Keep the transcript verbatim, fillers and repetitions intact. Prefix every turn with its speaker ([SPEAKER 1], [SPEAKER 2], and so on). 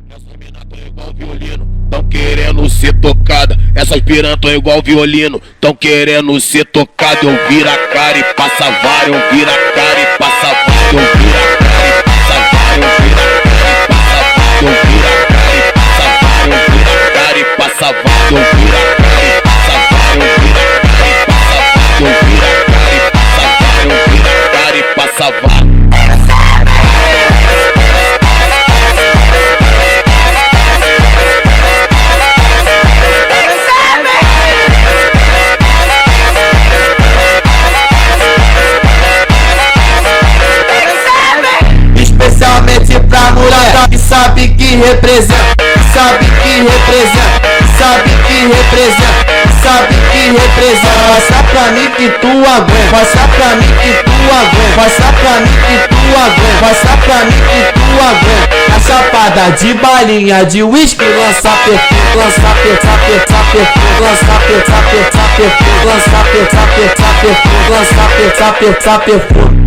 [SPEAKER 1] Essas minas tão igual violino, tão querendo ser tocada. Essas piranhas tão igual violino, tão querendo ser tocada. Eu viro a cara e passa vários, eu viro a cara e passa vários, eu viro a cara e passa vários, eu viro a cara e passa vários, eu viro a cara e passa vários, eu viro a cara e passa vários, eu viro a cara e passa vários, eu viro a cara e passa vários, eu viro a cara e passa vários, eu viro a cara e passa vários.
[SPEAKER 2] Especialmente pra mulher que sabe que representa, sabe que representa, sabe que representa, sabe que representa. Mostra pra mim que tu aguenta, mostra pra mim que tu aguenta, mostra pra mim que tu aguenta, mostra pra mim que tu aguenta. A chapada de balinha de whisky, lança perfume, lança perfume, lança perfume, lança perfume, lança perfume, lança perfume, lança perfume, lança perfume.